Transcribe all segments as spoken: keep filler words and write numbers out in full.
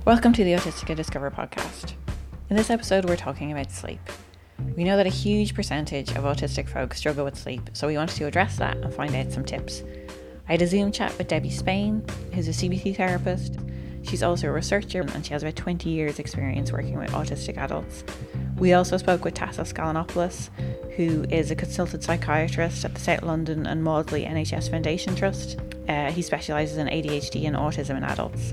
Welcome to the Autistica Discover podcast. In this episode, we're talking about sleep. We know that a huge percentage of autistic folks struggle with sleep, so we wanted to address that and find out some tips. I had a Zoom chat with Debbie Spain, who's a C B T therapist. She's also a researcher and she has about twenty years experience working with autistic adults. We also spoke with Tassos Galanopoulos, who is a consultant psychiatrist at the South London and Maudsley N H S Foundation Trust. Uh, he specialises in A D H D and autism in adults.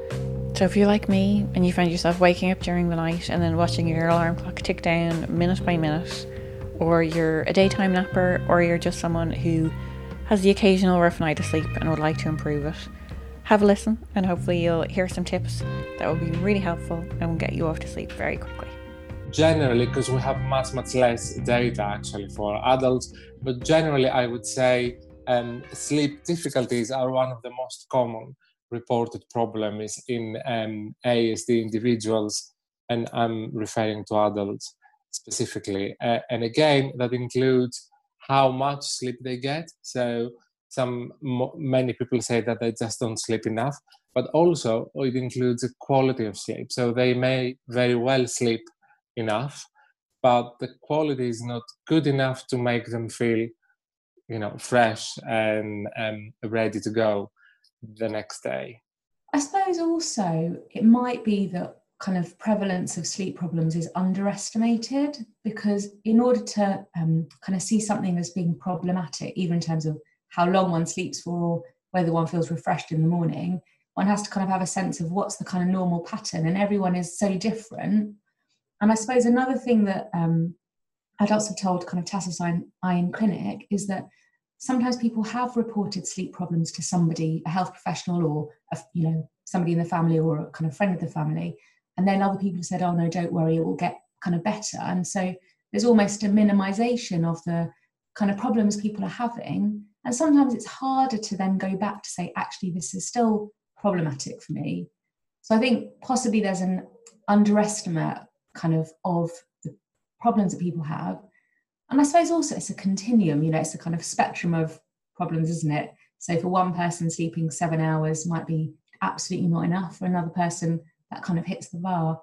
So if you're like me and you find yourself waking up during the night and then watching your alarm clock tick down minute by minute, or you're a daytime napper, or you're just someone who has the occasional rough night of sleep and would like to improve it, have a listen and hopefully you'll hear some tips that will be really helpful and will get you off to sleep very quickly. Generally, because we have much, much less data actually for adults, but generally I would say um, sleep difficulties are one of the most common reported problems in um, A S D individuals, and I'm referring to adults specifically. Uh, and again, that includes how much sleep they get. So some many people say that they just don't sleep enough, but also it includes the quality of sleep. So they may very well sleep enough, but the quality is not good enough to make them feel, you know, fresh and um, ready to go the next day. I suppose also it might be that kind of prevalence of sleep problems is underestimated, because in order to um, kind of see something as being problematic, even in terms of how long one sleeps for or whether one feels refreshed in the morning, one has to kind of have a sense of what's the kind of normal pattern, and everyone is so different. And I suppose another thing that um, adults have told kind of Tassos I in clinic is that sometimes people have reported sleep problems to somebody, a health professional or a, you know, somebody in the family or a kind of friend of the family, and then other people have said, oh no, don't worry, it will get kind of better. And so there's almost a minimization of the kind of problems people are having, and sometimes it's harder to then go back to say, actually this is still problematic for me. So I think possibly there's an underestimate kind of of the problems that people have. And I suppose also it's a continuum, you know, it's a kind of spectrum of problems, isn't it? So for one person, sleeping seven hours might be absolutely not enough. For another person, that kind of hits the bar.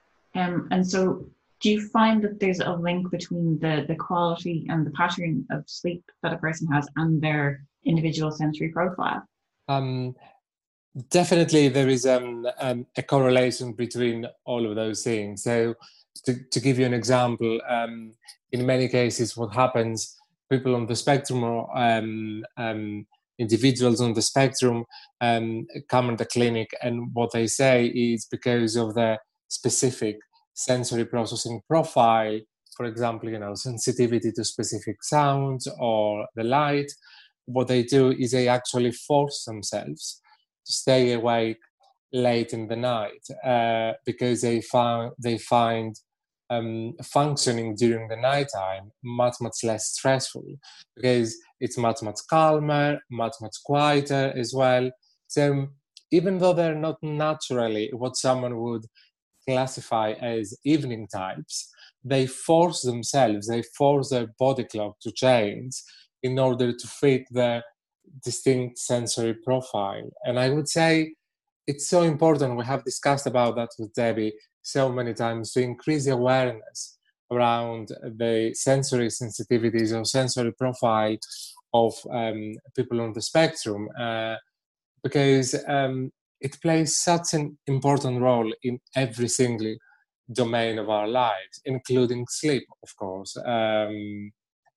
Um, and so do you find that there's a link between the, the quality and the pattern of sleep that a person has and their individual sensory profile? Um, definitely there is um, um, a correlation between all of those things. So to, to give you an example, um, in many cases, what happens, people on the spectrum or um, um, individuals on the spectrum um, come in the clinic, and what they say is because of the specific sensory processing profile, for example, you know, sensitivity to specific sounds or the light, what they do is they actually force themselves to stay awake late in the night uh, because they found they find Um, functioning during the nighttime much, much less stressful, because it's much, much calmer, much, much quieter as well. So even though they're not naturally what someone would classify as evening types, they force themselves, they force their body clock to change in order to fit their distinct sensory profile. And I would say it's so important, we have discussed about that with Debbie so many times, to increase the awareness around the sensory sensitivities or sensory profile of um, people on the spectrum, uh, because um, it plays such an important role in every single domain of our lives, including sleep, of course. Um,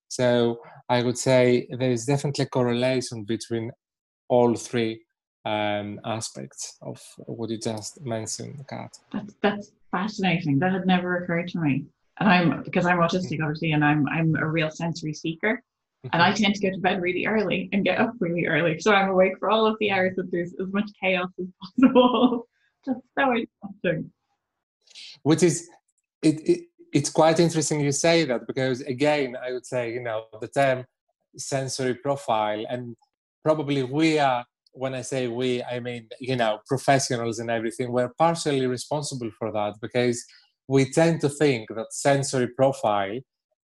so I would say there is definitely a correlation between all three Um, aspects of what you just mentioned, Kat. That's that's fascinating. That had never occurred to me. And I'm because I'm autistic, obviously, and I'm I'm a real sensory seeker. And I tend to go to bed really early and get up really early, so I'm awake for all of the hours that there's as much chaos as possible. That's so interesting. Which is it, it. It's quite interesting you say that, because again, I would say, you know, the term sensory profile, and probably we are. When I say we, I mean, you know, professionals and everything, we're partially responsible for that, because we tend to think that sensory profile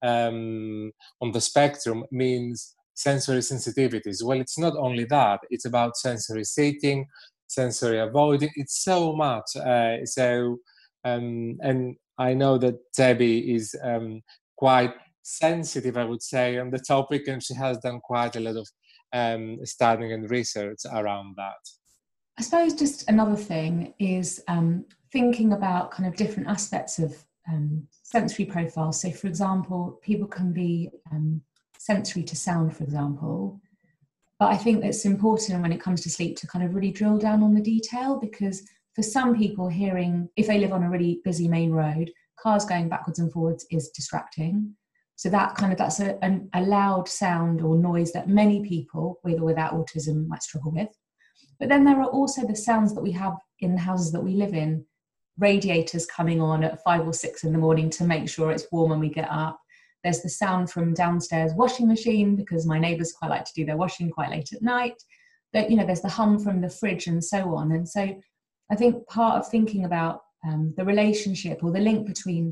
um, on the spectrum means sensory sensitivities. Well, it's not only that, it's about sensory seeking, sensory avoiding. It's so much. Uh, so, um, and I know that Debbie is um, quite sensitive, I would say, on the topic, and she has done quite a lot of um, studying and research around that. I suppose just another thing is um, thinking about kind of different aspects of um, sensory profiles. So, for example, people can be um, sensory to sound, for example. But I think it's important when it comes to sleep to kind of really drill down on the detail, because for some people, hearing, if they live on a really busy main road, cars going backwards and forwards is distracting. So that kind of, that's a, an, a loud sound or noise that many people with or without autism might struggle with. But then there are also the sounds that we have in the houses that we live in, radiators coming on at five or six in the morning to make sure it's warm when we get up. There's the sound from downstairs washing machine, because my neighbours quite like to do their washing quite late at night. But, you know, there's the hum from the fridge and so on. And so I think part of thinking about um, the relationship or the link between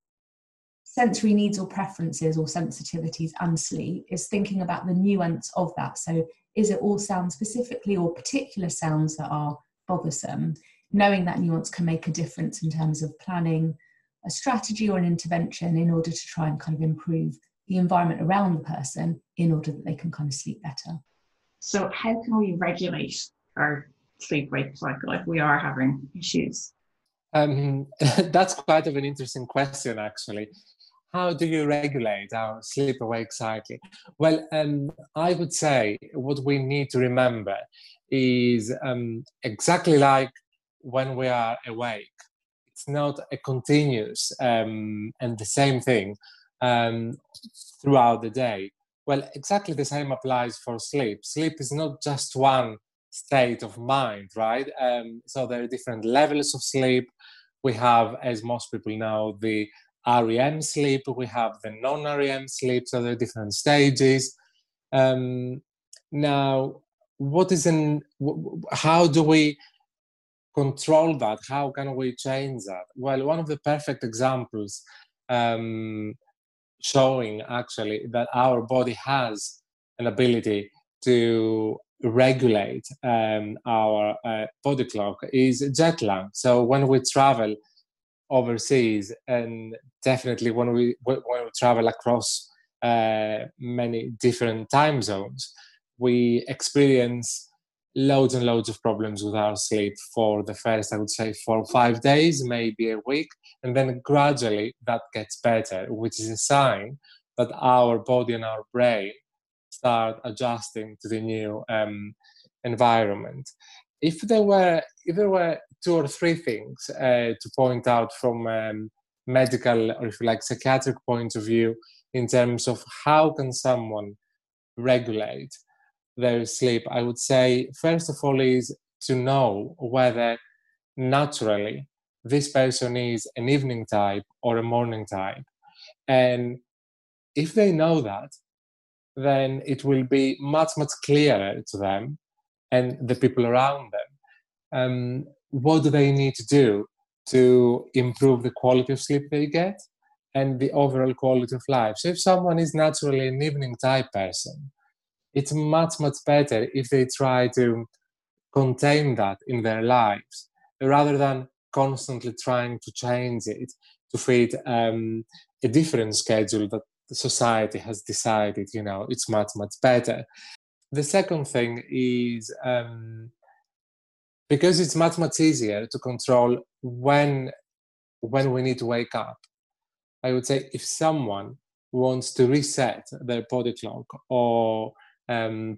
sensory needs or preferences or sensitivities and sleep is thinking about the nuance of that. So is it all sound specifically or particular sounds that are bothersome? Knowing that nuance can make a difference in terms of planning a strategy or an intervention in order to try and kind of improve the environment around the person in order that they can kind of sleep better. So how can we regulate our sleep-wake cycle if we are having issues? Um, that's quite of an interesting question, actually. How do you regulate our sleep-awake cycle? Well, um, I would say what we need to remember is um, exactly like when we are awake. It's not a continuous um, and the same thing um, throughout the day. Well, exactly the same applies for sleep. Sleep is not just one state of mind, right? Um, so there are different levels of sleep. We have, as most people know, the R E M sleep, we have the non-R E M sleep, so there are different stages. Um, now, what is in, how do we control that? How can we change that? Well, one of the perfect examples um, showing actually that our body has an ability to regulate um, our uh, body clock is jet lag. So when we travel overseas, and definitely when we when we travel across uh, many different time zones, we experience loads and loads of problems with our sleep for the first, I would say, four or five days, maybe a week, and then gradually that gets better, which is a sign that our body and our brain start adjusting to the new um, environment. If there were, if there were two or three things uh, to point out from um, medical or, if you like, psychiatric point of view in terms of how can someone regulate their sleep, I would say, first of all, is to know whether naturally this person is an evening type or a morning type. And if they know that, then it will be much, much clearer to them and the people around them. Um, what do they need to do to improve the quality of sleep they get and the overall quality of life? So if someone is naturally an evening type person, it's much, much better if they try to contain that in their lives rather than constantly trying to change it to fit um, a different schedule that the society has decided, you know, it's much, much better. The second thing is um, because it's much, much easier to control when, when we need to wake up. I would say if someone wants to reset their body clock or um,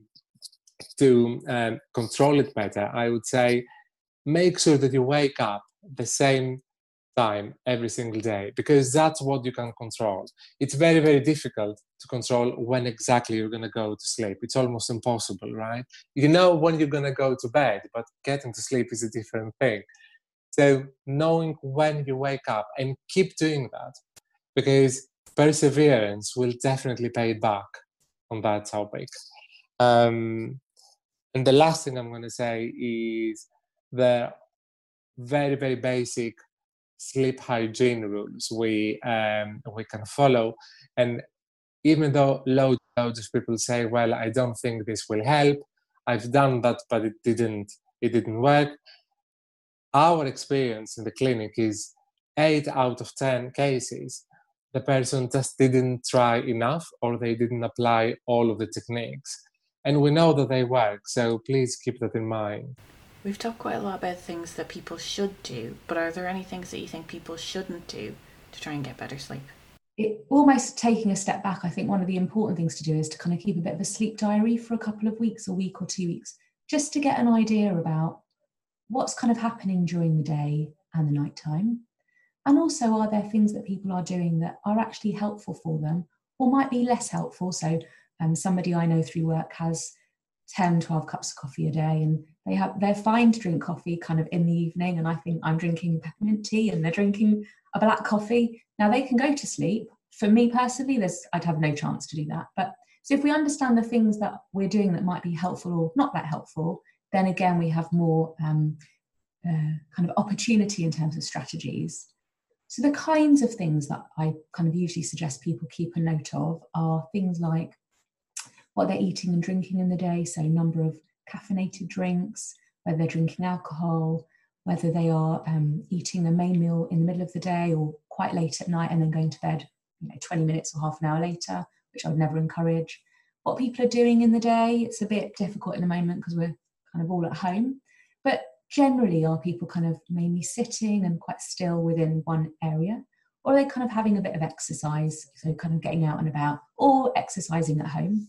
to um, control it better, I would say make sure that you wake up the same time every single day, because that's what you can control. It's very, very difficult to control when exactly you're going to go to sleep. It's almost impossible, right? You know when you're going to go to bed, but getting to sleep is a different thing. So knowing when you wake up and keep doing that, because perseverance will definitely pay back on that topic. Um, and the last thing I'm going to say is the very, very basic sleep hygiene rules we um, we can follow. And even though loads, loads of people say, well, I don't think this will help, I've done that, but it didn't it didn't work. Our experience in the clinic is eight out of ten cases, the person just didn't try enough or they didn't apply all of the techniques. And we know that they work, so please keep that in mind. We've talked quite a lot about things that people should do, but are there any things that you think people shouldn't do to try and get better sleep? It, almost taking a step back, I think one of the important things to do is to kind of keep a bit of a sleep diary for a couple of weeks, a week or two weeks, just to get an idea about what's kind of happening during the day and the nighttime. And also, are there things that people are doing that are actually helpful for them or might be less helpful? So um, somebody I know through work has ten, twelve cups of coffee a day, and they have, they're fine to drink coffee kind of in the evening. And I think I'm drinking peppermint tea and they're drinking a black coffee. Now they can go to sleep. For me personally, there's, I'd have no chance to do that. But so if we understand the things that we're doing that might be helpful or not that helpful, then again, we have more um, uh, kind of opportunity in terms of strategies. So the kinds of things that I kind of usually suggest people keep a note of are things like what they're eating and drinking in the day, so number of caffeinated drinks, whether they're drinking alcohol, whether they are um, eating a main meal in the middle of the day or quite late at night and then going to bed, you know, twenty minutes or half an hour later, which I would never encourage. What people are doing in the day, it's a bit difficult in the moment because we're kind of all at home, but generally are people kind of mainly sitting and quite still within one area, or are they kind of having a bit of exercise, so kind of getting out and about, or exercising at home?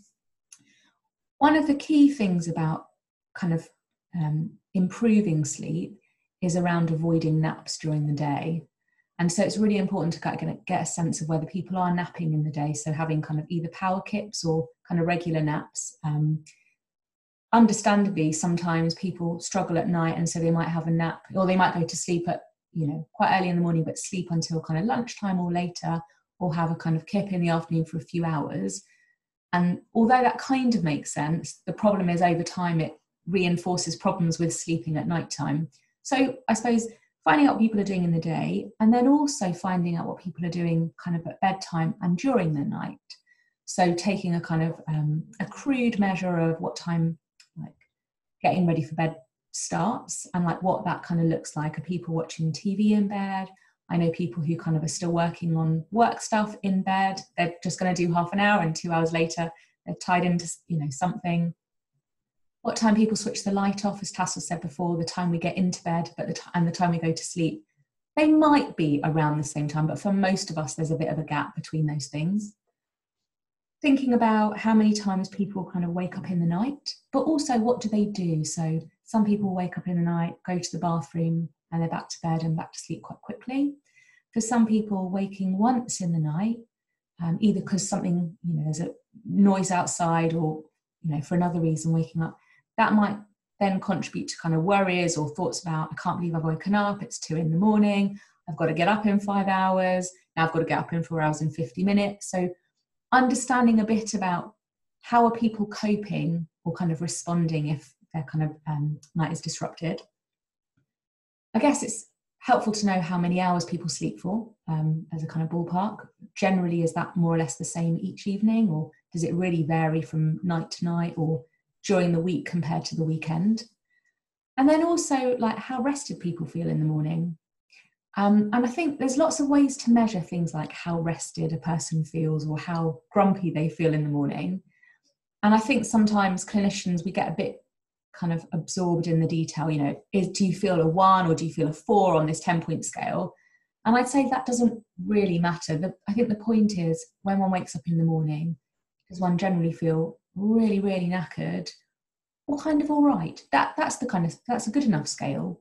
One of the key things about kind of um, improving sleep is around avoiding naps during the day. And so it's really important to kind of get a sense of whether people are napping in the day, so having kind of either power kips or kind of regular naps. Um, understandably, sometimes people struggle at night, and so they might have a nap, or they might go to sleep at, you know, quite early in the morning, but sleep until kind of lunchtime or later, or have a kind of kip in the afternoon for a few hours. And although that kind of makes sense, the problem is over time it reinforces problems with sleeping at nighttime. So I suppose finding out what people are doing in the day, and then also finding out what people are doing kind of at bedtime and during the night. So taking a kind of um, a crude measure of what time like getting ready for bed starts and like what that kind of looks like. Are people watching T V in bed? I know people who kind of are still working on work stuff in bed. They're just going to do half an hour and two hours later they're tied into, you know, something. What time people switch the light off, as Tassel said before, the time we get into bed but the t- and the time we go to sleep. They might be around the same time, but for most of us there's a bit of a gap between those things. Thinking about how many times people kind of wake up in the night, but also what do they do? So some people wake up in the night, go to the bathroom, and they're back to bed and back to sleep quite quickly. For some people, waking once in the night, um, either because something, you know, there's a noise outside or, you know, for another reason waking up, that might then contribute to kind of worries or thoughts about, I can't believe I've woken up, it's two in the morning, I've got to get up in five hours, now I've got to get up in four hours and fifty minutes. So understanding a bit about how are people coping or kind of responding if their kind of um, night is disrupted. I guess it's helpful to know how many hours people sleep for um, as a kind of ballpark. Generally, is that more or less the same each evening, or does it really vary from night to night or during the week compared to the weekend? And then also like how rested people feel in the morning. Um, and I think there's lots of ways to measure things like how rested a person feels or how grumpy they feel in the morning. And I think sometimes clinicians, we get a bit kind of absorbed in the detail, you know, is, do you feel a one or do you feel a four on this ten point scale? And I'd say that doesn't really matter. The, I think the point is when one wakes up in the morning, does one generally feel really, really knackered or kind of all right? That, that's the kind of, that's a good enough scale.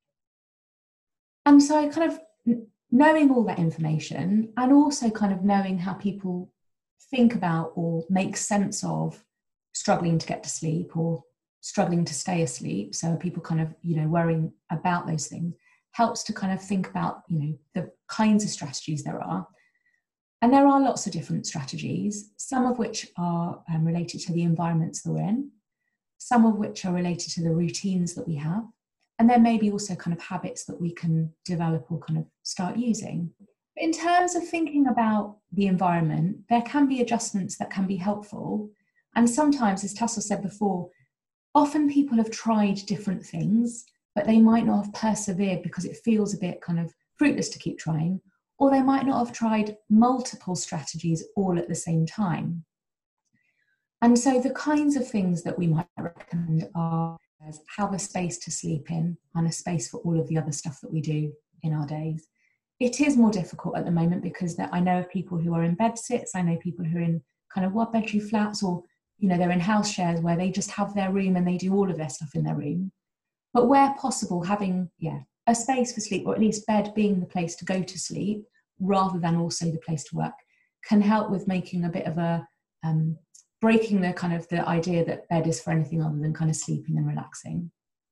And so kind of knowing all that information and also kind of knowing how people think about or make sense of struggling to get to sleep or struggling to stay asleep, so people kind of, you know, worrying about those things, helps to kind of think about, you know, the kinds of strategies there are. And there are lots of different strategies, some of which are um, related to the environments that we're in, some of which are related to the routines that we have, and there may be also kind of habits that we can develop or kind of start using. But in terms of thinking about the environment, there can be adjustments that can be helpful. And sometimes, as Tassel said before, often people have tried different things, but they might not have persevered because it feels a bit kind of fruitless to keep trying, or they might not have tried multiple strategies all at the same time. And so the kinds of things that we might recommend are have a space to sleep in and a space for all of the other stuff that we do in our days. It is more difficult at the moment because I know of people who are in bed sits, I know people who are in kind of one bedroom flats, or, you know, they're in house shares where they just have their room and they do all of their stuff in their room. But where possible, having, yeah, a space for sleep, or at least bed being the place to go to sleep rather than also the place to work, can help with making a bit of a, um, breaking the kind of the idea that bed is for anything other than kind of sleeping and relaxing.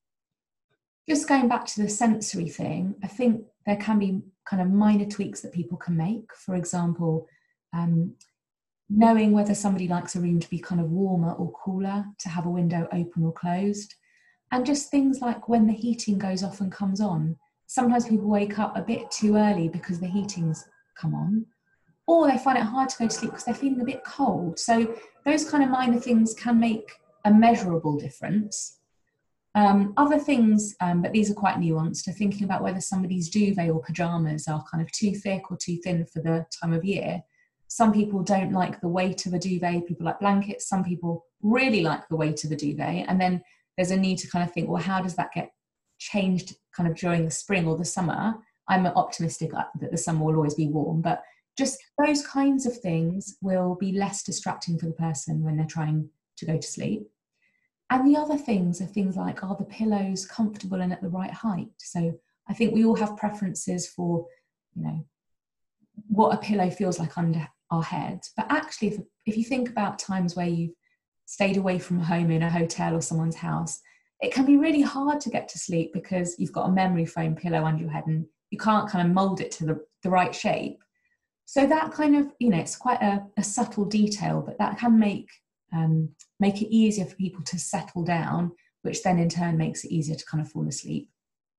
Just going back to the sensory thing, I think there can be kind of minor tweaks that people can make. For example, um, knowing whether somebody likes a room to be kind of warmer or cooler, to have a window open or closed. And just things like when the heating goes off and comes on. Sometimes people wake up a bit too early because the heating's come on, or they find it hard to go to sleep because they're feeling a bit cold. So those kind of minor things can make a measurable difference. Um, other things, um, but these are quite nuanced, are thinking about whether somebody's duvet or pyjamas are kind of too thick or too thin for the time of year. Some people don't like the weight of a duvet, people like blankets. Some people really like the weight of a duvet. And then there's a need to kind of think, well, how does that get changed kind of during the spring or the summer? I'm optimistic that the summer will always be warm, but just those kinds of things will be less distracting for the person when they're trying to go to sleep. And the other things are things like, are the pillows comfortable and at the right height? So I think we all have preferences for, you know, what a pillow feels like under our heads. But actually, if, if you think about times where you've stayed away from home in a hotel or someone's house, it can be really hard to get to sleep because you've got a memory foam pillow under your head and you can't kind of mold it to the, the right shape. So that kind of, you know, it's quite a, a subtle detail, but that can make um, make it easier for people to settle down, which then in turn makes it easier to kind of fall asleep.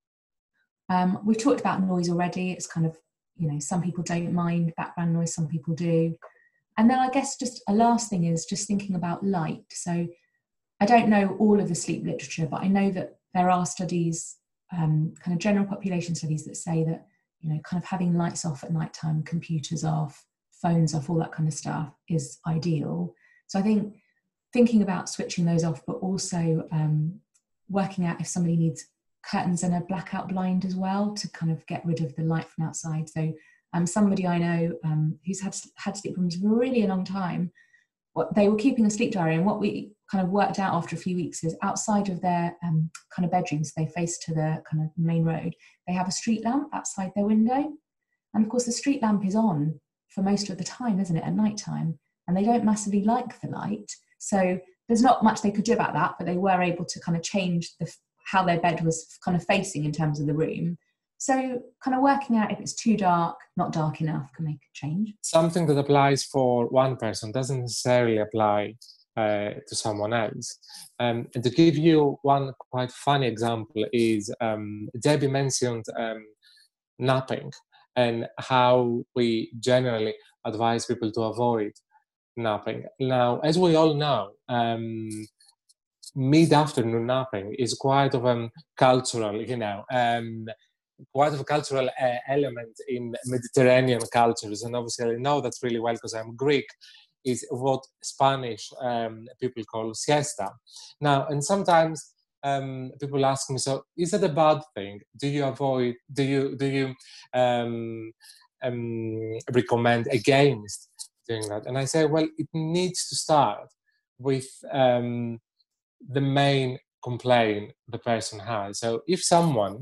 Um, we've talked about noise already. It's kind of, you know, some people don't mind background noise, some people do. And then I guess just a last thing is just thinking about light. So I don't know all of the sleep literature, but I know that there are studies, um, kind of general population studies that say that, you know, kind of having lights off at nighttime, computers off, phones off, all that kind of stuff is ideal. So I think thinking about switching those off, but also um, working out if somebody needs curtains and a blackout blind as well to kind of get rid of the light from outside. So um, somebody I know um, who's had, had sleep problems for really a long time, what they were keeping a sleep diary, and what we kind of worked out after a few weeks is outside of their um, kind of bedrooms, they face to the kind of main road, they have a street lamp outside their window. And of course the street lamp is on for most of the time, isn't it, at night time? And they don't massively like the light. So there's not much they could do about that, but they were able to kind of change the, how their bed was kind of facing in terms of the room. So kind of working out if it's too dark, not dark enough, can make a change. Something that applies for one person doesn't necessarily apply uh, to someone else. Um, and to give you one quite funny example is um, Debbie mentioned um, napping and how we generally advise people to avoid napping. Now, as we all know, um, mid-afternoon napping is quite of a cultural, you know, um, quite of a cultural uh, element in Mediterranean cultures. And obviously I know that really well because I'm Greek, is what Spanish um, people call siesta. Now, and sometimes um, people ask me, so is that a bad thing? Do you avoid, do you, do you um, um, recommend against doing that? And I say, well, it needs to start with um, the main complaint the person has. So if someone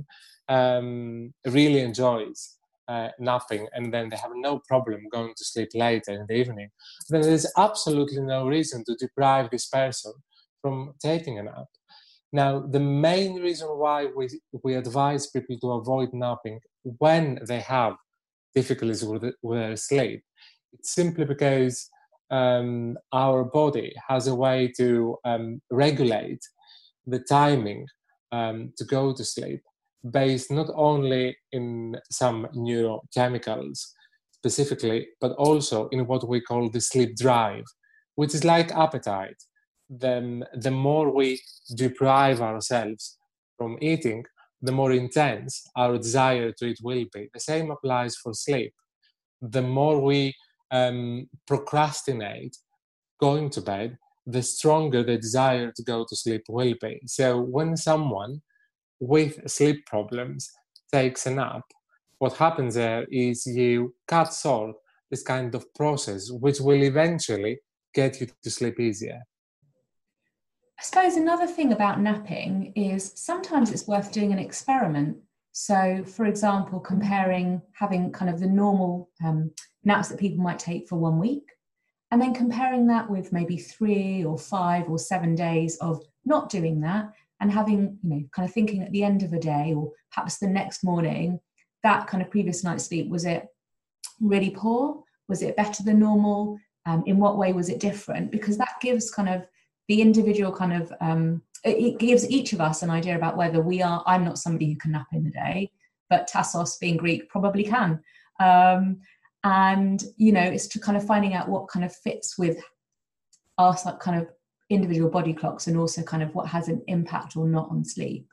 um, really enjoys uh, napping and then they have no problem going to sleep later in the evening, then there's absolutely no reason to deprive this person from taking a nap. Now, the main reason why we, we advise people to avoid napping when they have difficulties with, with their sleep, it's simply because um, our body has a way to um, regulate the timing um, to go to sleep based not only in some neurochemicals specifically, but also in what we call the sleep drive, which is like appetite. the, the more we deprive ourselves from eating, the more intense our desire to eat will be. The same applies for sleep. The more we um, procrastinate going to bed, the stronger the desire to go to sleep will be. So when someone with sleep problems takes a nap, what happens there is you cut short this kind of process, which will eventually get you to sleep easier. I suppose another thing about napping is sometimes it's worth doing an experiment. So, for example, comparing having kind of the normal um, naps that people might take for one week, and then comparing that with maybe three or five or seven days of not doing that, and having, you know, kind of thinking at the end of a day or perhaps the next morning, that kind of previous night's sleep, was it really poor? Was it better than normal? Um, in what way was it different? Because that gives kind of the individual kind of, um, it gives each of us an idea about whether we are, I'm not somebody who can nap in the day, but Tassos, being Greek, probably can. Um, and, you know, it's to kind of finding out what kind of fits with our kind of individual body clocks, and also kind of what has an impact or not on sleep.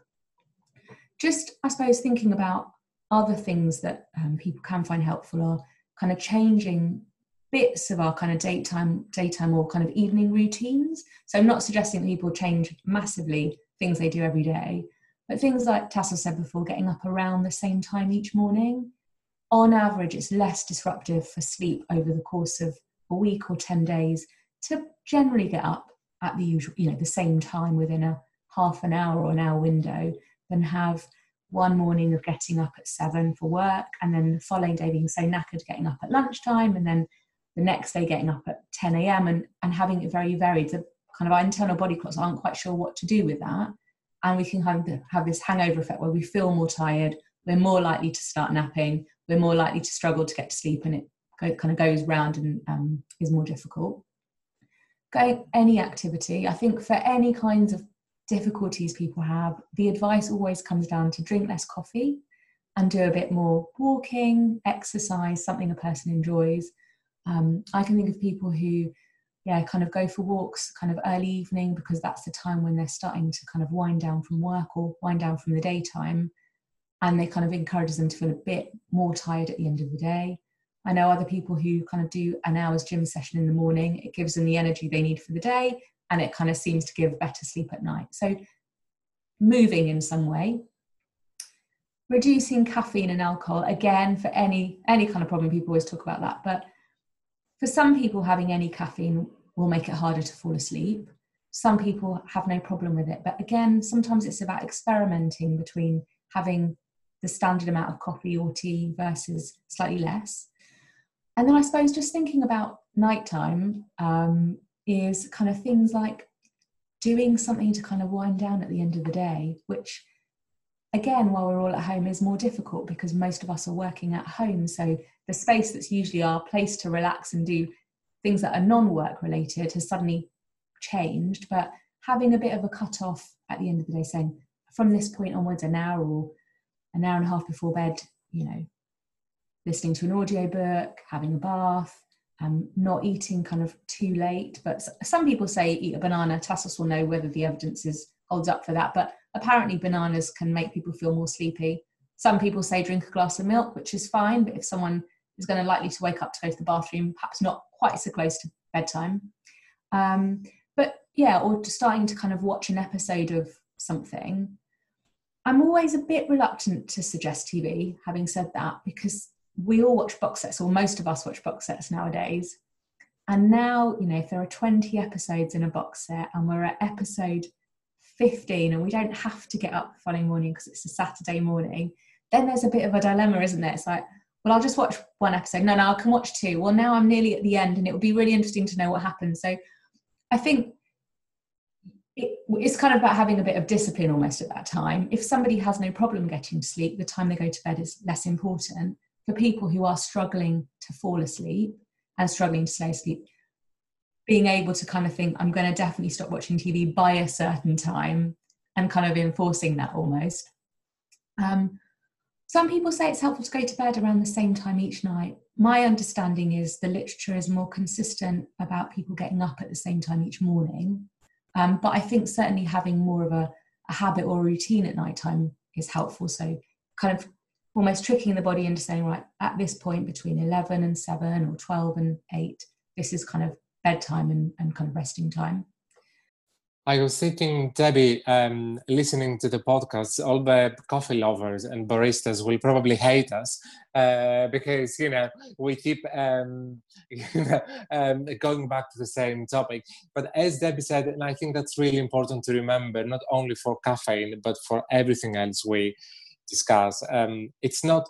Just, I suppose, thinking about other things that um, people can find helpful are kind of changing bits of our kind of daytime, daytime or kind of evening routines. So I'm not suggesting that people change massively things they do every day, but things like Tassos said before, getting up around the same time each morning. On average, it's less disruptive for sleep over the course of a week or ten days to generally get up at the usual, you know, the same time within a half an hour or an hour window, than have one morning of getting up at seven for work, and then the following day being so knackered getting up at lunchtime, and then the next day getting up at ten a.m. and, and having it very varied. The kind of our internal body clocks aren't quite sure what to do with that. And we can have, have this hangover effect where we feel more tired, we're more likely to start napping, we're more likely to struggle to get to sleep, and it go, kind of goes round and um, is more difficult. Going any activity, I think for any kinds of difficulties people have, the advice always comes down to drink less coffee and do a bit more walking, exercise, something a person enjoys. Um, I can think of people who, yeah, kind of go for walks kind of early evening, because that's the time when they're starting to kind of wind down from work or wind down from the daytime, and it kind of encourages them to feel a bit more tired at the end of the day. I know other people who kind of do an hour's gym session in the morning. It gives them the energy they need for the day, and it kind of seems to give better sleep at night. So moving in some way. Reducing caffeine and alcohol, again, for any any kind of problem, people always talk about that, but for some people, having any caffeine will make it harder to fall asleep. Some people have no problem with it. But again, sometimes it's about experimenting between having the standard amount of coffee or tea versus slightly less. And then I suppose just thinking about nighttime um, is kind of things like doing something to kind of wind down at the end of the day, which again, while we're all at home, is more difficult because most of us are working at home. So the space that's usually our place to relax and do things that are non-work related has suddenly changed. But having a bit of a cut off at the end of the day, saying from this point onwards, an hour or an hour and a half before bed, you know, listening to an audiobook, having a bath, um, not eating kind of too late. But some people say eat a banana. Tassos will know whether the evidence is holds up for that. But apparently bananas can make people feel more sleepy. Some people say drink a glass of milk, which is fine. But if someone is going to likely to wake up to go to the bathroom, perhaps not quite so close to bedtime. Um, but yeah, or just starting to kind of watch an episode of something. I'm always a bit reluctant to suggest T V, having said that, because we all watch box sets, or most of us watch box sets nowadays. And now, you know, if there are twenty episodes in a box set and we're at episode fifteen and we don't have to get up the following morning because it's a Saturday morning, then there's a bit of a dilemma, isn't there? It's like, well, I'll just watch one episode. No, no, I can watch two. Well, now I'm nearly at the end and it would be really interesting to know what happens. So I think it, it's kind of about having a bit of discipline almost at that time. If somebody has no problem getting to sleep, the time they go to bed is less important. For people who are struggling to fall asleep and struggling to stay asleep, being able to kind of think, I'm going to definitely stop watching T V by a certain time, and kind of enforcing that almost. Um, some people say it's helpful to go to bed around the same time each night. My understanding is the literature is more consistent about people getting up at the same time each morning. Um, but I think certainly having more of a, a habit or a routine at nighttime is helpful. So kind of almost tricking the body into saying, right, at this point between eleven and seven or twelve and eight, this is kind of bedtime and, and kind of resting time. I was thinking, Debbie, um, listening to the podcast, all the coffee lovers and baristas will probably hate us uh, because, you know, we keep um, you know, um, going back to the same topic. But as Debbie said, and I think that's really important to remember, not only for caffeine, but for everything else we discuss, um, it's not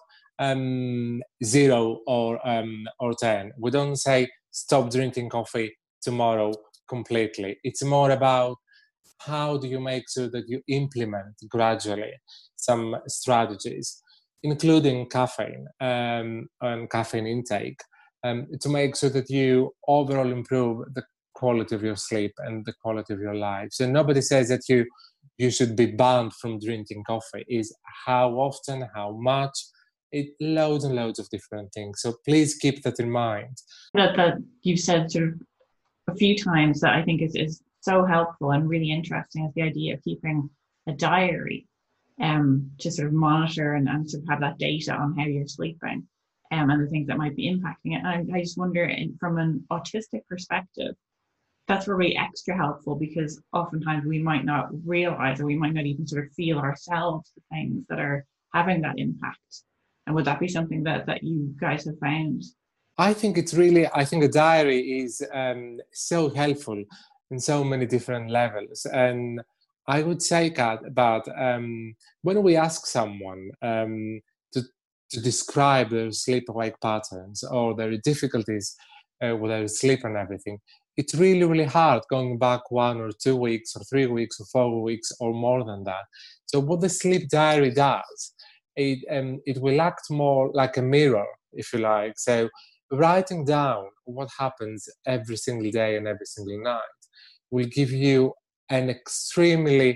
um, zero or um, or ten. We don't say stop drinking coffee tomorrow completely. It's more about how do you make sure that you implement gradually some strategies, including caffeine um, and caffeine intake, um, to make sure that you overall improve the quality of your sleep and the quality of your life. So nobody says that you you should be banned from drinking coffee. Is how often, how much, it loads and loads of different things. So please keep that in mind. That that you've said sort of a few times that I think is, is so helpful and really interesting is the idea of keeping a diary um, to sort of monitor and, and sort of have that data on how you're sleeping um, and the things that might be impacting it. And I, I just wonder, in, from an autistic perspective, that's probably extra helpful because oftentimes we might not realize or we might not even sort of feel ourselves the things that are having that impact. And would that be something that, that you guys have found? I think it's really, I think a diary is um, so helpful in so many different levels. And I would say, Kat, that um, when we ask someone um, to, to describe their sleep-awake patterns or their difficulties uh, with their sleep and everything, it's really, really hard going back one or two weeks or three weeks or four weeks or more than that. So what the sleep diary does, it, um, it will act more like a mirror, if you like. So writing down what happens every single day and every single night will give you an extremely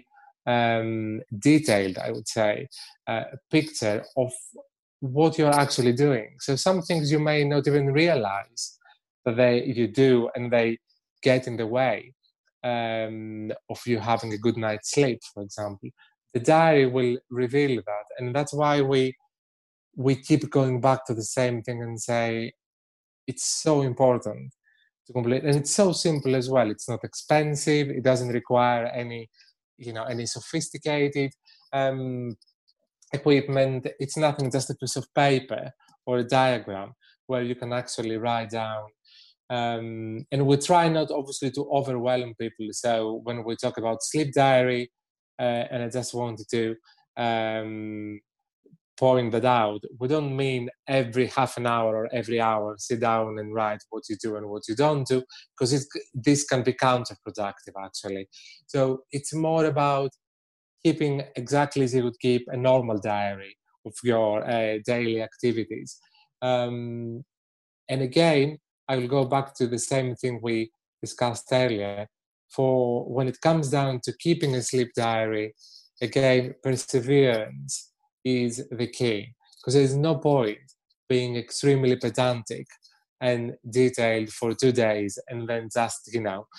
um, detailed, I would say, uh, picture of what you're actually doing. So some things you may not even realize that they you do, and they get in the way um, of you having a good night's sleep, for example. The diary will reveal that, and that's why we we keep going back to the same thing and say it's so important to complete, and it's so simple as well. It's not expensive. It doesn't require any, you know, any sophisticated um, equipment. It's nothing, just a piece of paper or a diagram where you can actually write down. Um, and we try not, obviously, to overwhelm people. So when we talk about sleep diary, uh, and I just wanted to um, point that out, we don't mean every half an hour or every hour sit down and write what you do and what you don't do, because this can be counterproductive, actually. So it's more about keeping exactly as you would keep a normal diary of your uh, daily activities. Um, and again, I will go back to the same thing we discussed earlier. For when it comes down to keeping a sleep diary, again, perseverance is the key, because there's no point being extremely pedantic and detailed for two days and then just, you know,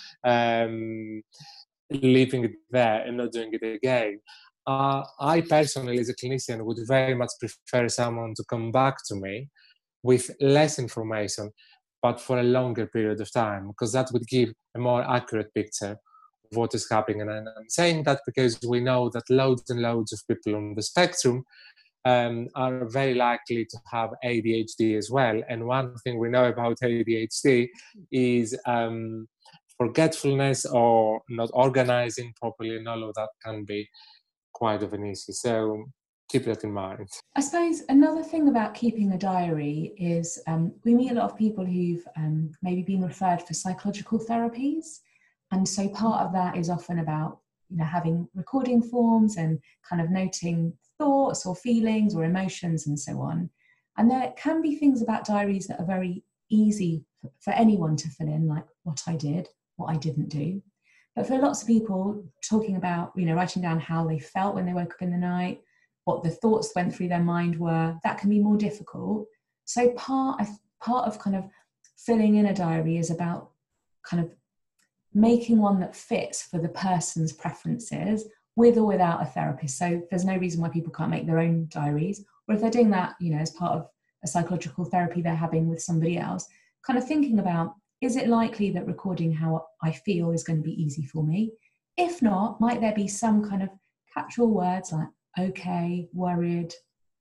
um, leaving it there and not doing it again. Uh, I personally, as a clinician, would very much prefer someone to come back to me with less information, but for a longer period of time, because that would give a more accurate picture of what is happening. And I'm saying that because we know that loads and loads of people on the spectrum um, are very likely to have A D H D as well. And one thing we know about A D H D is um, forgetfulness or not organizing properly, and all of that can be quite of an issue. So keep that in mind. I suppose another thing about keeping a diary is um, we meet a lot of people who've um, maybe been referred for psychological therapies. And so part of that is often about, you know, having recording forms and kind of noting thoughts or feelings or emotions and so on. And there can be things about diaries that are very easy for, for anyone to fill in, like what I did, what I didn't do. But for lots of people, talking about, you know, writing down how they felt when they woke up in the night, what the thoughts went through their mind were, that can be more difficult. So part of, part of kind of filling in a diary is about kind of making one that fits for the person's preferences, with or without a therapist. So there's no reason why people can't make their own diaries, or if they're doing that, you know, as part of a psychological therapy they're having with somebody else, kind of thinking about, is it likely that recording how I feel is going to be easy for me? If not, might there be some kind of catch-all words like okay, worried,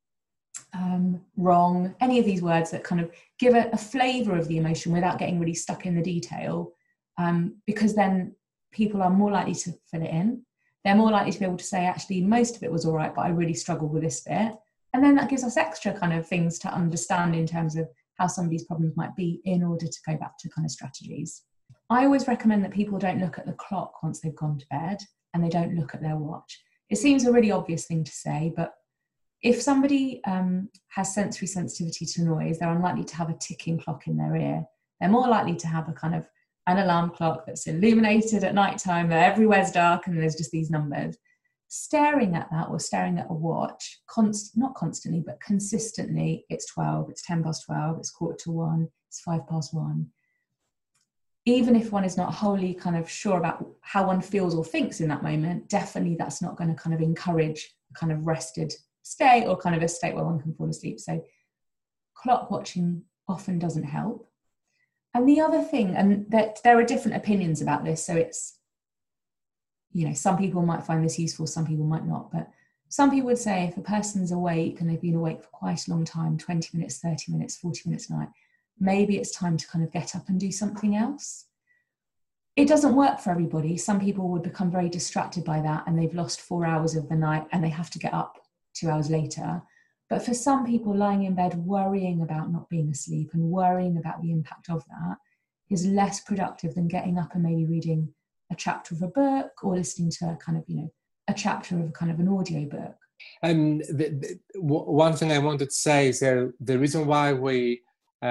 um, wrong, any of these words that kind of give a, a flavour of the emotion without getting really stuck in the detail, um, because then people are more likely to fill it in. They're more likely to be able to say, actually, most of it was all right, but I really struggled with this bit. And then that gives us extra kind of things to understand in terms of how somebody's problems might be in order to go back to kind of strategies. I always recommend that people don't look at the clock once they've gone to bed, and they don't look at their watch. It seems a really obvious thing to say, but if somebody um, has sensory sensitivity to noise, they're unlikely to have a ticking clock in their ear. They're more likely to have a kind of an alarm clock that's illuminated at night time, that everywhere's dark and there's just these numbers. Staring at that, or staring at a watch, const- not constantly, but consistently, it's twelve, it's ten past twelve, it's quarter to one, it's five past one. Even if one is not wholly kind of sure about how one feels or thinks in that moment, definitely that's not going to kind of encourage a kind of rested state, or kind of a state where one can fall asleep. So clock watching often doesn't help. And the other thing, and that there are different opinions about this, so it's, you know, some people might find this useful, some people might not, but some people would say if a person's awake and they've been awake for quite a long time, twenty minutes, thirty minutes, forty minutes a night, maybe it's time to kind of get up and do something else. It doesn't work for everybody. Some people would become very distracted by that, and they've lost four hours of the night and they have to get up two hours later. But for some people, lying in bed worrying about not being asleep and worrying about the impact of that is less productive than getting up and maybe reading a chapter of a book, or listening to a kind of, you know, a chapter of a kind of an audio book. And the, the, one thing I wanted to say is that the reason why we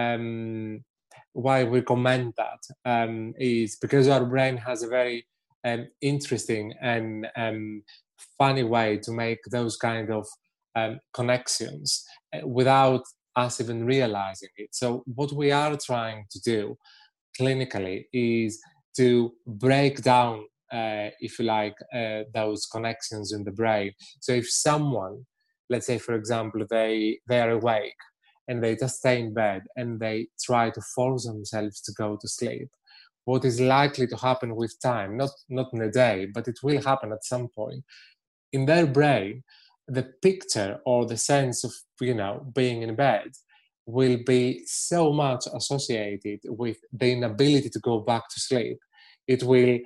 um, why we recommend that um, is because our brain has a very um, interesting and um, funny way to make those kind of um, connections without us even realizing it. So what we are trying to do clinically is to break down, uh, if you like, uh, those connections in the brain. So if someone, let's say, for example, they, they are awake and they just stay in bed and they try to force themselves to go to sleep, what is likely to happen with time, not, not in a day, but it will happen at some point, in their brain, the picture or the sense of, you know, being in bed will be so much associated with the inability to go back to sleep. It will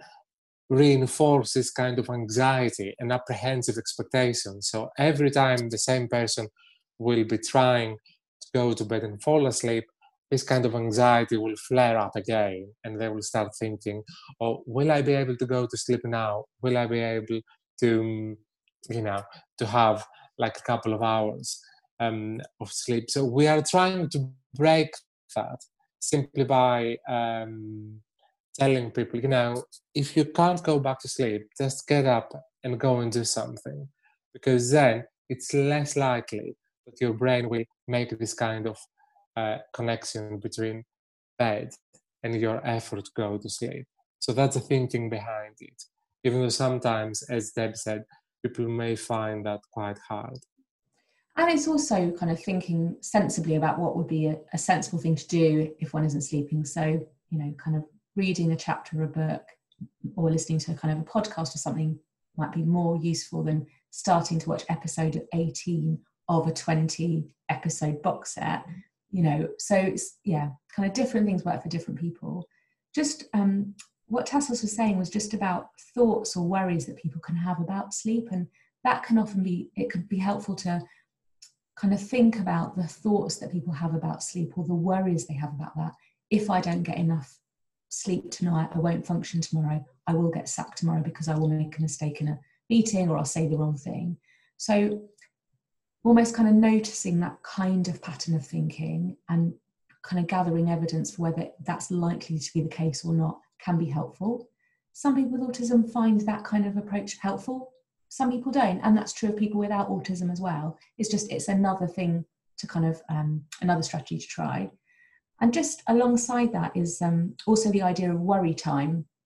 reinforce this kind of anxiety and apprehensive expectation. So every time the same person will be trying to go to bed and fall asleep, this kind of anxiety will flare up again, and they will start thinking, oh, will I be able to go to sleep now? Will I be able to, you know, to have like a couple of hours um, of sleep? So we are trying to break that simply by um, telling people, you know, if you can't go back to sleep, just get up and go and do something, because then it's less likely that your brain will make this kind of uh, connection between bed and your effort to go to sleep. So that's the thinking behind it, even though sometimes, as Deb said, people may find that quite hard. And it's also kind of thinking sensibly about what would be a, a sensible thing to do if one isn't sleeping. So, you know, kind of reading a chapter of a book or listening to kind of a podcast or something might be more useful than starting to watch episode eighteen of a twenty episode box set, you know. So it's, yeah, kind of different things work for different people. Just um, what Tassos was saying was just about thoughts or worries that people can have about sleep, and that can often be, it could be helpful to kind of think about the thoughts that people have about sleep, or the worries they have about that. If I don't get enough sleep tonight, I won't function tomorrow. I will get sacked tomorrow because I will make a mistake in a meeting, or I'll say the wrong thing. So almost kind of noticing that kind of pattern of thinking and kind of gathering evidence for whether that's likely to be the case or not can be helpful. Some people with autism find that kind of approach helpful. Some people don't, and that's true of people without autism as well. It's just, it's another thing to kind of, um, another strategy to try. And just alongside that is um, also the idea of worry time.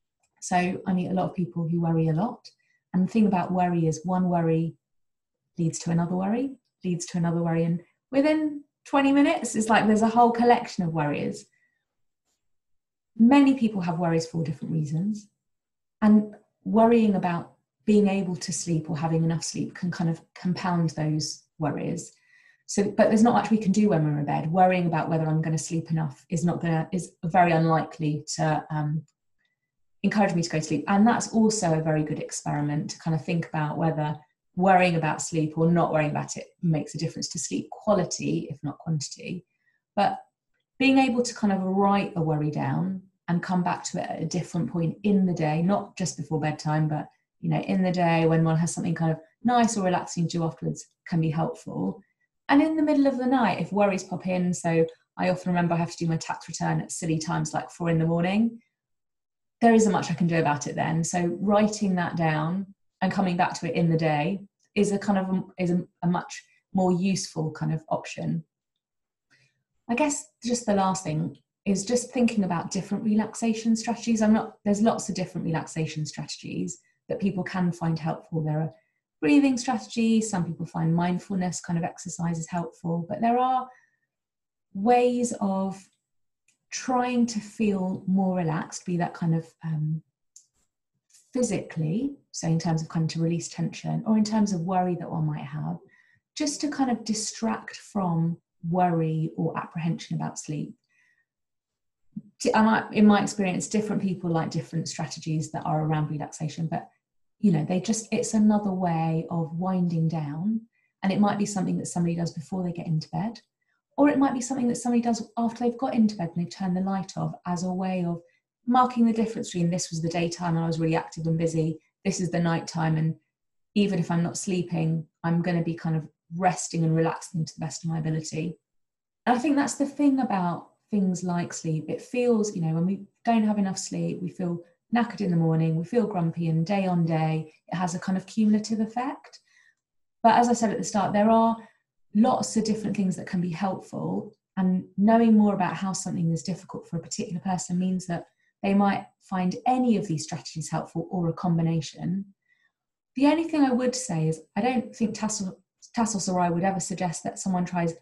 So I meet a lot of people who worry a lot. And the thing about worry is one worry leads to another worry, leads to another worry. And within twenty minutes, it's like there's a whole collection of worries. Many people have worries for different reasons. And worrying about being able to sleep or having enough sleep can kind of compound those worries. So, but there's not much we can do when we're in bed. Worrying about whether I'm going to sleep enough is not going to, is very unlikely to um, encourage me to go to sleep. And that's also a very good experiment to kind of think about whether worrying about sleep or not worrying about it makes a difference to sleep quality, if not quantity. But being able to kind of write a worry down and come back to it at a different point in the day, not just before bedtime, but you know, in the day when one has something kind of nice or relaxing to do afterwards, can be helpful. And in the middle of the night, if worries pop in, so I often remember I have to do my tax return at silly times like four in the morning, there isn't much I can do about it then. So writing that down and coming back to it in the day is a kind of is a, a much more useful kind of option. I guess just the last thing is just thinking about different relaxation strategies. I'm not, there's lots of different relaxation strategies that people can find helpful. There are breathing strategies, some people find mindfulness kind of exercises helpful, but there are ways of trying to feel more relaxed, be that kind of um, physically, so in terms of kind of to release tension, or in terms of worry that one might have, just to kind of distract from worry or apprehension about sleep. In my experience, different people like different strategies that are around relaxation, but you know, they just, it's another way of winding down. And it might be something that somebody does before they get into bed, or it might be something that somebody does after they've got into bed and they've turned the light off, as a way of marking the difference between this was the daytime and I was really active and busy, this is the nighttime, and even if I'm not sleeping, I'm going to be kind of resting and relaxing to the best of my ability. And I think that's the thing about things like sleep. It feels, you know, when we don't have enough sleep, we feel knackered in the morning, we feel grumpy, and day on day, it has a kind of cumulative effect. But as I said at the start, there are lots of different things that can be helpful, and knowing more about how something is difficult for a particular person means that they might find any of these strategies helpful or a combination. The only thing I would say is I don't think Tassos, Tassos or I would ever suggest that someone tries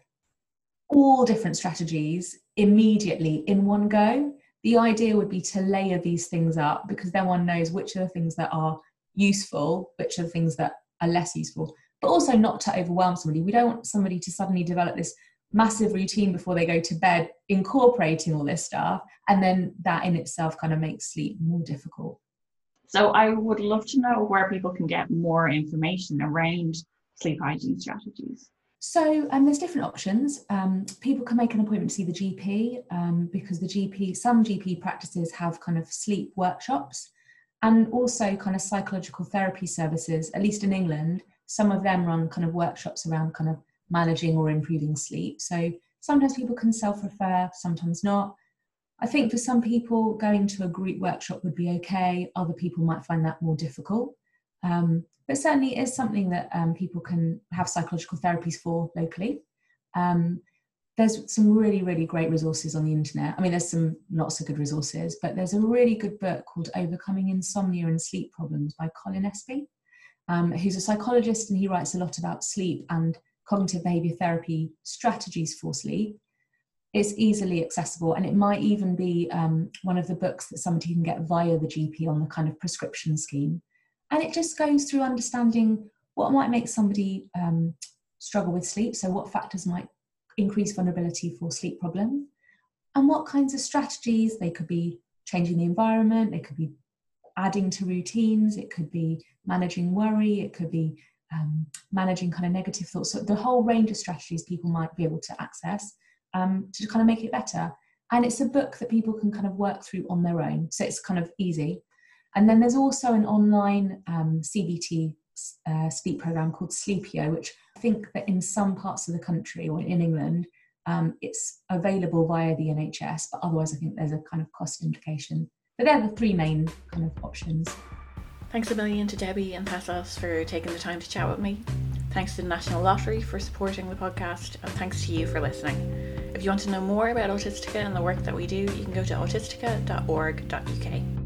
all different strategies immediately in one go. The idea would be to layer these things up, because then one knows which are the things that are useful, which are the things that are less useful, but also not to overwhelm somebody. We don't want somebody to suddenly develop this massive routine before they go to bed, incorporating all this stuff, and then that in itself kind of makes sleep more difficult. So I would love to know where people can get more information around sleep hygiene strategies. So um, there's different options. Um, people can make an appointment to see the G P um, because the G P, some G P practices have kind of sleep workshops, and also kind of psychological therapy services, at least in England. Some of them run kind of workshops around kind of managing or improving sleep. So sometimes people can self-refer, sometimes not. I think for some people, going to a group workshop would be okay. Other people might find that more difficult. Um, but certainly it is something that um, people can have psychological therapies for locally. Um, there's some really, really great resources on the internet. I mean, there's some not so good resources, but there's a really good book called Overcoming Insomnia and Sleep Problems by Colin Espy, um, who's a psychologist, and he writes a lot about sleep and cognitive behavior therapy strategies for sleep. It's easily accessible, and it might even be um, one of the books that somebody can get via the G P on the kind of prescription scheme. And it just goes through understanding what might make somebody um, struggle with sleep, so what factors might increase vulnerability for sleep problems, and what kinds of strategies. They could be changing the environment, they could be adding to routines, it could be managing worry, it could be um, managing kind of negative thoughts. So the whole range of strategies people might be able to access um, to kind of make it better. And it's a book that people can kind of work through on their own, so it's kind of easy. And then there's also an online um, C B T uh, sleep program called Sleepio, which I think that in some parts of the country or in England, um, it's available via the N H S, but otherwise I think there's a kind of cost implication. But they're the three main kind of options. Thanks a million to Debbie and Tassos for taking the time to chat with me. Thanks to the National Lottery for supporting the podcast, and thanks to you for listening. If you want to know more about Autistica and the work that we do, you can go to autistica dot org dot U K.